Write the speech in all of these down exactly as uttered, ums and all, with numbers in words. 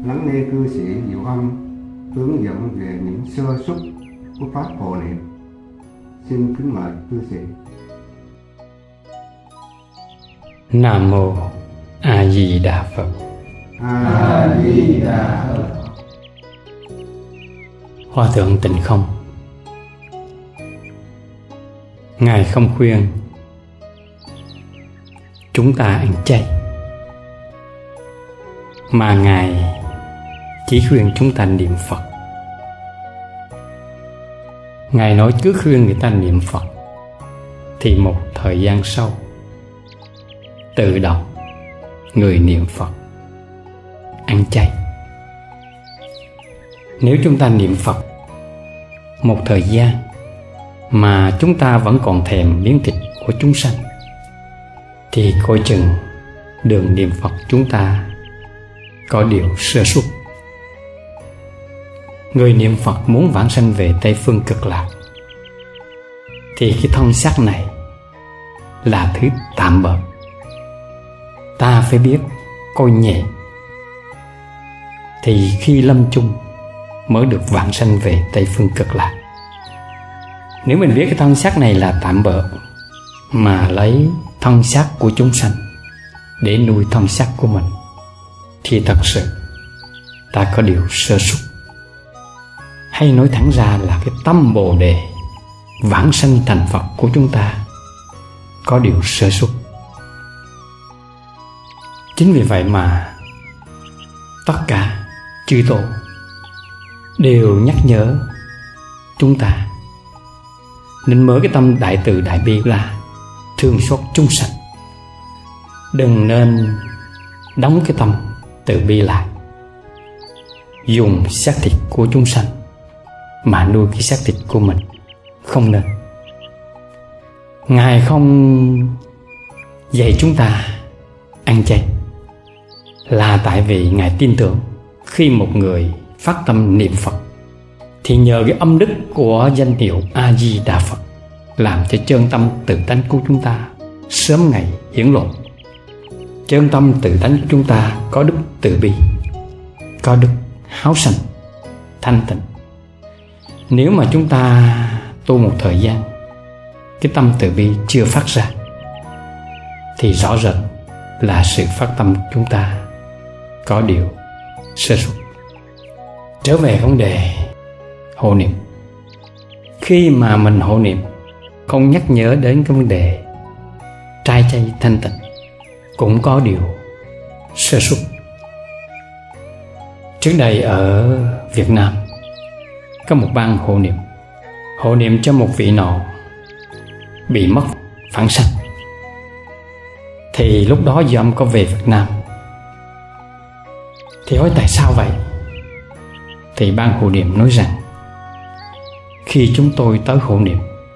lắng nghe cư sĩ Diệu Âm hướng dẫn về những sơ xuất của pháp hộ niệm. Xin kính mời cư sĩ. Nam mô A Di Đà Phật. A Di Đà Phật. Hòa thượng Tịnh Không, Ngài không khuyên chúng ta ăn chay, mà Ngài chỉ khuyên chúng ta niệm Phật. Ngài nói cứ khuyên người ta niệm Phật thì một thời gian sau, tự động người niệm Phật ăn chay. Nếu chúng ta niệm Phật một thời gian mà chúng ta vẫn còn thèm miếng thịt của chúng sanh, thì coi chừng đường niệm Phật chúng ta có điều sơ suất. Người niệm Phật muốn vãng sanh về Tây Phương Cực Lạc thì cái thân xác này là thứ tạm bợ. Ta phải biết coi nhẹ, thì khi lâm chung mới được vãng sanh về Tây Phương Cực Lạc. Nếu mình biết cái thân xác này là tạm bợ mà lấy thân xác của chúng sanh để nuôi thân xác của mình, thì thật sự ta có điều sơ suất. Hay nói thẳng ra là cái tâm Bồ Đề vãng sanh thành Phật của chúng ta có điều sơ suất. Chính vì vậy mà tất cả chư tổ đều nhắc nhở chúng ta nên mở cái tâm đại từ đại bi ra, thương xót chúng sanh. Đừng nên đóng cái tâm từ bi lại, dùng xác thịt của chúng sanh mà nuôi cái xác thịt của mình. Không nên. Ngài không dạy chúng ta ăn chay là tại vì Ngài tin tưởng khi một người phát tâm niệm Phật thì nhờ cái âm đức của danh hiệu A Di Đà Phật làm cho chân tâm tự tánh của chúng ta sớm ngày hiển lộ. Chân tâm tự tánh của chúng ta có đức từ bi, có đức háo sanh, thanh tịnh. Nếu mà chúng ta tu một thời gian, cái tâm từ bi chưa phát ra, thì rõ rệt là sự phát tâm chúng ta có điều sơ suất. Trở về vấn đề hộ niệm, khi mà mình hộ niệm không nhắc nhở đến cái vấn đề trai chay thanh tịnh, cũng có điều sơ suất. Trước đây ở Việt Nam có một ban hộ niệm, hộ niệm cho một vị nọ bị mất phản sanh. Thì lúc đó Dư Âm có về Việt Nam, thì hỏi tại sao vậy? Thì ban hộ niệm nói rằng khi chúng tôi tới hộ niệm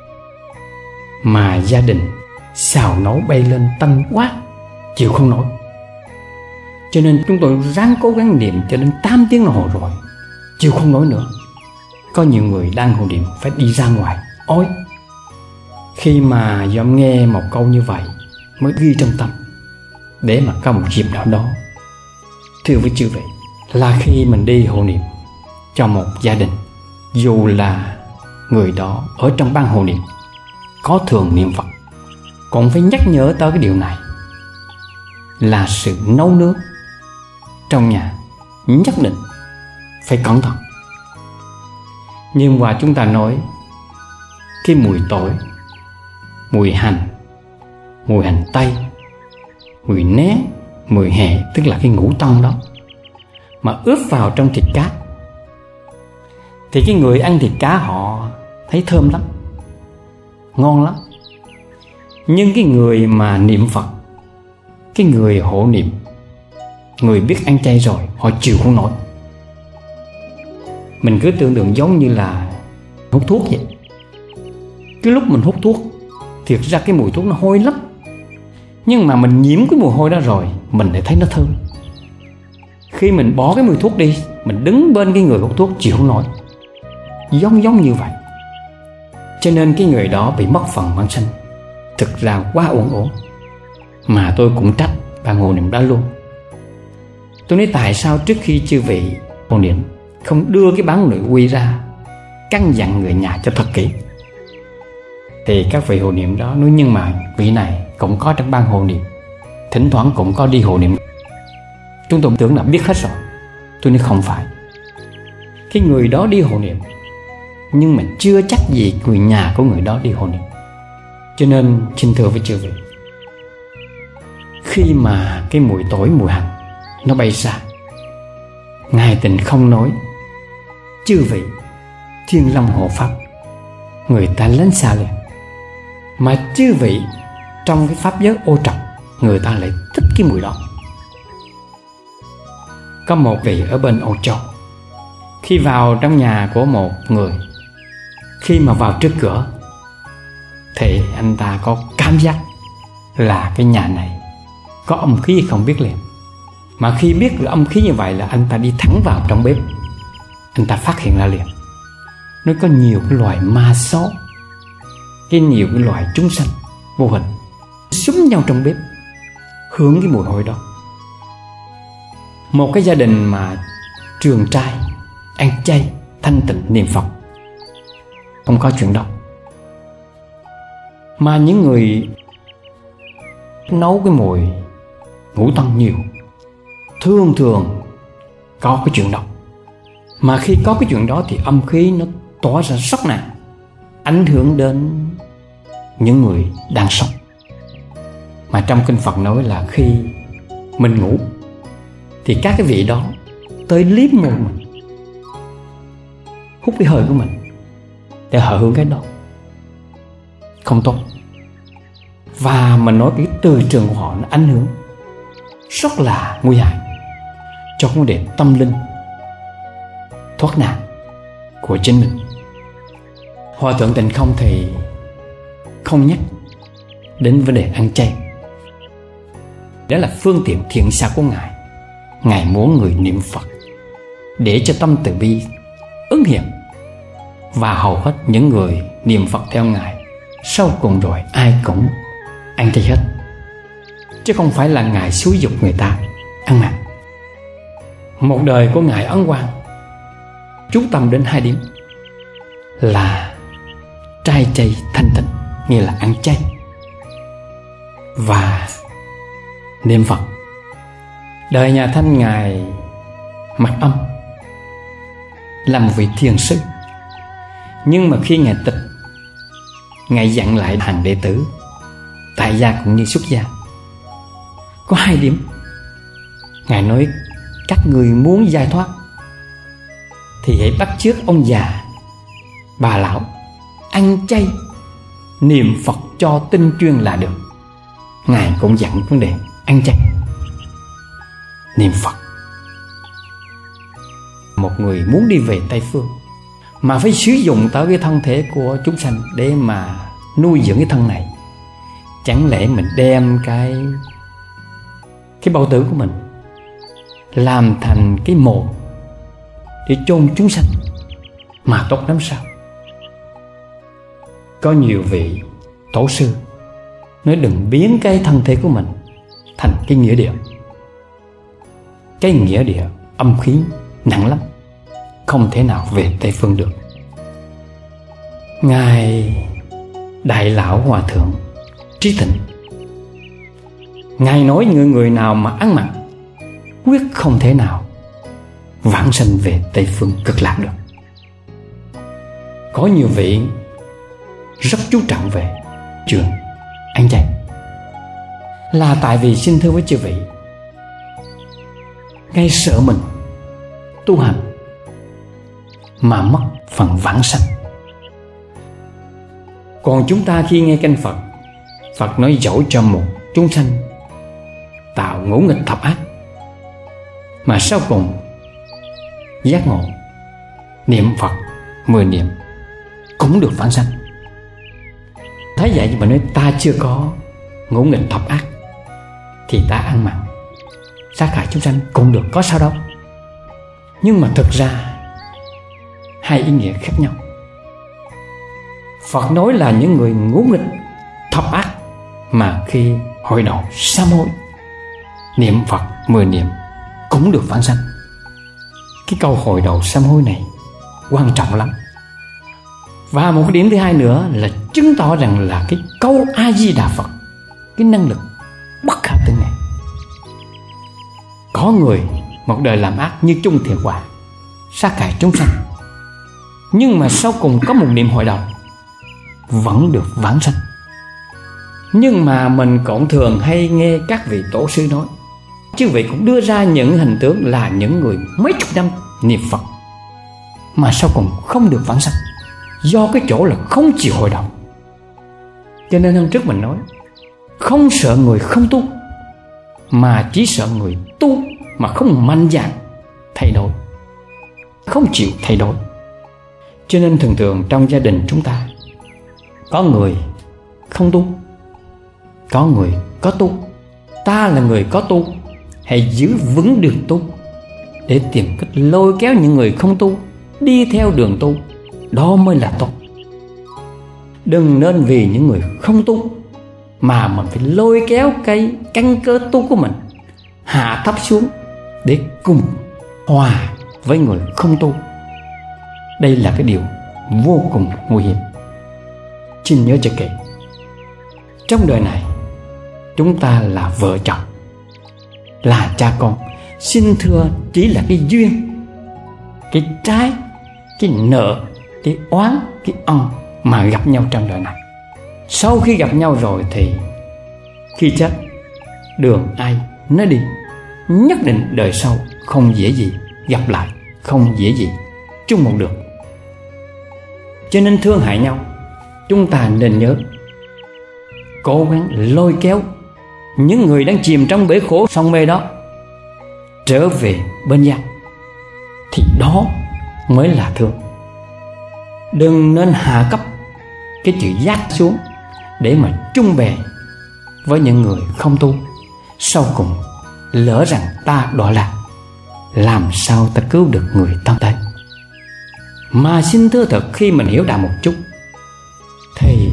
mà gia đình xào nấu bay lên tanh quá, chịu không nổi, cho nên chúng tôi ráng cố gắng niệm cho đến tám tiếng đồng hồ rồi, chịu không nổi nữa. Có nhiều người đang hộ niệm phải đi ra ngoài ôi. Khi mà Dư Âm nghe một câu như vậy mới ghi trong tâm, để mà có một dịp nào đó, thưa với chư vị, là khi mình đi hộ niệm cho một gia đình, dù là người đó ở trong ban hộ niệm có thường niệm Phật, cũng phải nhắc nhở tới cái điều này là sự nấu nướng trong nhà nhất định phải cẩn thận. Nhưng mà chúng ta nói cái mùi tỏi, mùi hành, mùi hành tây, mùi né, mùi hẹ, tức là cái ngũ tông đó, mà ướp vào trong thịt cá, thì cái người ăn thịt cá họ thấy thơm lắm, ngon lắm. Nhưng cái người mà niệm Phật, cái người hộ niệm, người biết ăn chay rồi, họ chịu không nổi. Mình cứ tưởng tượng giống như là hút thuốc vậy. Cái lúc mình hút thuốc, thiệt ra cái mùi thuốc nó hôi lắm, nhưng mà mình nhiễm cái mùi hôi đó rồi, mình lại thấy nó thơm. Khi mình bỏ cái mùi thuốc đi, mình đứng bên cái người hút thuốc chịu không nổi. Giống giống như vậy. Cho nên cái người đó bị mất phần vãng sanh, thực ra quá uổng ổn. Mà tôi cũng trách ban hộ niệm đó luôn. Tôi nói tại sao trước khi chư vị hộ niệm không đưa cái bán nội quy ra căn dặn người nhà cho thật kỹ? Thì các vị hộ niệm đó nói nhưng mà vị này cũng có trong ban hộ niệm, thỉnh thoảng cũng có đi hộ niệm. Chúng tôi tưởng là biết hết rồi. Tôi nói không phải. Cái người đó đi hộ niệm nhưng mà chưa chắc gì người nhà của người đó đi hộ niệm. Cho nên xin thưa với chư vị, khi mà cái mùi tỏi mùi hành nó bay ra, Ngài Tịnh không nói chư vị Thiên Long hộ pháp, người ta lánh xa liền. Mà chư vị trong cái pháp giới ô trọc, người ta lại thích cái mùi đó. Có một vị ở bên Âu Châu, khi vào trong nhà của một người, khi mà vào trước cửa thì anh ta có cảm giác là cái nhà này có âm khí không biết liền. Mà khi biết là âm khí như vậy là anh ta đi thẳng vào trong bếp. Anh ta phát hiện ra liền, nó có nhiều cái loài ma xấu, cái nhiều cái loài chúng sanh vô hình xúm nhau trong bếp, hướng cái mùi hôi đó. Một cái gia đình mà trường trai ăn chay thanh tịnh niệm Phật, không có chuyện đó. Mà những người nấu cái mùi ngũ tân nhiều, thường thường có cái chuyện đó. Mà khi có cái chuyện đó thì âm khí nó tỏa ra rất nặng, ảnh hưởng đến những người đang sống. Mà trong kinh Phật nói là khi mình ngủ thì các cái vị đó tới liếm môi mình, hút cái hơi của mình để hồi hướng cái đó, không tốt. Và mình nói cái từ trường của họ nó ảnh hưởng rất là nguy hại cho vấn đề tâm linh thoát nạn của chính mình. Hòa thượng Tịnh Không thì không nhắc đến vấn đề ăn chay. Đó là phương tiện thiện xảo của Ngài. Ngài muốn người niệm Phật để cho tâm từ bi ứng hiện. Và hầu hết những người niệm Phật theo Ngài sau cùng rồi ai cũng ăn chay hết, chứ không phải là Ngài xúi giục người ta ăn mặn. Một đời của Ngài Ấn Quang chú tâm đến hai điểm là trai chay thanh tịnh, nghĩa là ăn chay, và niệm Phật. Đời nhà Thanh Ngài Mặc Âm là một vị thiền sư, nhưng mà khi Ngài tịch, Ngài dặn lại hàng đệ tử tại gia cũng như xuất gia có hai điểm. Ngài nói các người muốn giải thoát thì hãy bắt chước ông già bà lão ăn chay niệm Phật cho tinh chuyên là được. Ngài cũng dặn vấn đề ăn chay niệm Phật. Một người muốn đi về Tây Phương mà phải sử dụng tới cái thân thể của chúng sanh để mà nuôi dưỡng cái thân này, chẳng lẽ mình đem cái cái bao tử của mình làm thành cái mộ để chôn chúng sanh mà tốt lắm sao? Có nhiều vị tổ sư nói đừng biến cái thân thể của mình thành cái nghĩa địa. Cái nghĩa địa âm khí nặng lắm, không thể nào về Tây Phương được. Ngài Đại Lão Hòa Thượng Trí Tịnh, Ngài nói người người nào mà ăn mặn quyết không thể nào vãng sanh về Tây Phương Cực Lạc được. Có nhiều vị rất chú trọng về chuyện ăn chay là tại vì, xin thưa với chư vị, ngay sợ mình tu hành mà mất phần vãng sanh. Còn chúng ta khi nghe kinh Phật, Phật nói dẫu cho một chúng sanh tạo ngũ nghịch thập ác mà sau cùng giác ngộ, niệm Phật mười niệm cũng được vãng sanh. Thấy vậy mà nói ta chưa có ngũ nghịch thập ác thì ta ăn mặn sát hại chúng sanh cũng được, có sao đâu. Nhưng mà thực ra hai ý nghĩa khác nhau. Phật nói là những người ngũ nghịch thập ác mà khi hội đầu sám hối niệm Phật mười niệm cũng được vãng sanh. Cái câu hồi đầu sám hối này quan trọng lắm. Và một cái điểm thứ hai nữa là chứng tỏ rằng là cái câu A Di Đà Phật, cái năng lực bất khả tư nghị. Có người một đời làm ác như chung thiệt quả, sát hại chúng sanh, nhưng mà sau cùng có một niệm hội đầu vẫn được vãng sanh. Nhưng mà mình cũng thường hay nghe các vị tổ sư nói, chứ vị cũng đưa ra những hình tướng là những người mấy chục năm niệm Phật mà sau cùng không được vãng sanh, do cái chỗ là không chịu hội đầu. Cho nên hôm trước mình nói, không sợ người không tu, mà chỉ sợ người tu mà không mạnh dạn thay đổi, không chịu thay đổi. Cho nên thường thường trong gia đình chúng ta có người không tu, có người có tu. Ta là người có tu, hãy giữ vững đường tu để tìm cách lôi kéo những người không tu đi theo đường tu, đó mới là tốt. Đừng nên vì những người không tu mà mình phải lôi kéo cái căn cơ tu của mình hạ thấp xuống để cùng hòa với người không tu. Đây là cái điều vô cùng nguy hiểm. Xin nhớ cho kỹ, trong đời này chúng ta là vợ chồng, là cha con, xin thưa chỉ là cái duyên, cái trái, cái nợ, cái oán, cái ân mà gặp nhau trong đời này. Sau khi gặp nhau rồi thì khi chết, đường ai nấy đi, nhất định đời sau không dễ gì gặp lại, không dễ gì chung một đường. Cho nên thương hại nhau, chúng ta nên nhớ cố gắng lôi kéo những người đang chìm trong bể khổ sông mê đó trở về bên giác, thì đó mới là thương. Đừng nên hạ cấp cái chữ giác xuống để mà chung bè với những người không tu. Sau cùng lỡ rằng ta đọa lạc, làm sao ta cứu được người thân tới. Mà xin thưa thật, khi mình hiểu đạo một chút thì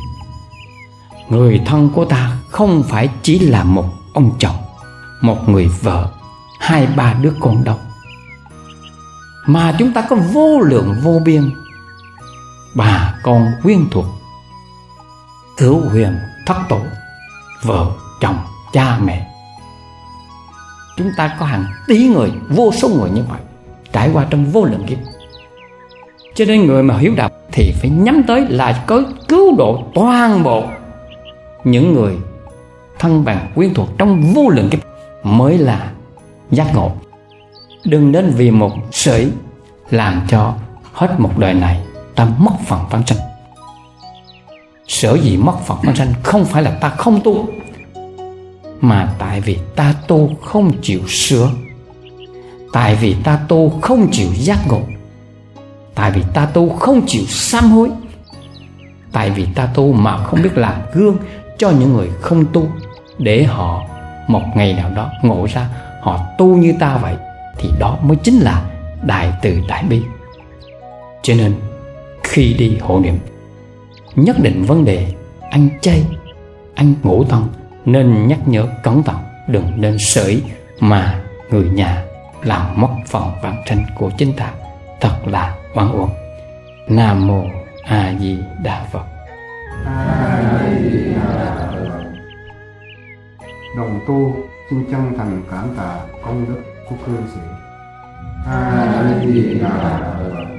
người thân của ta không phải chỉ là một ông chồng, một người vợ, hai ba đứa con đâu, mà chúng ta có vô lượng vô biên bà con quyến thuộc, cửu huyền thất tổ, vợ chồng cha mẹ. Chúng ta có hàng tỷ người, vô số người như vậy trải qua trong vô lượng kiếp. Cho nên người mà hiểu đạo thì phải nhắm tới là có cứu độ toàn bộ những người thân bằng quyến thuộc trong vô lượng kiếp mới là giác ngộ. Đừng nên vì một sợi làm cho hết một đời này ta mất phần vãng sanh. Sở dĩ mất phần vãng sanh không phải là ta không tu, mà tại vì ta tu không chịu sửa, tại vì ta tu không chịu giác ngộ, tại vì ta tu không chịu sám hối, tại vì ta tu mà không biết làm gương cho những người không tu, để họ một ngày nào đó ngộ ra họ tu như ta vậy, thì đó mới chính là đại từ đại bi. Cho nên khi đi hộ niệm, nhất định vấn đề ăn chay, ăn ngũ thân nên nhắc nhở cẩn thận, đừng nên sởi mà người nhà làm mất phần vãng sanh của chính ta, thật là oan uổng. Nam mô A Di Đà Phật. A Di Đà Phật. Đồng tu xin chân thành cảm tạ công đức của cư sĩ. A Di Đà Phật.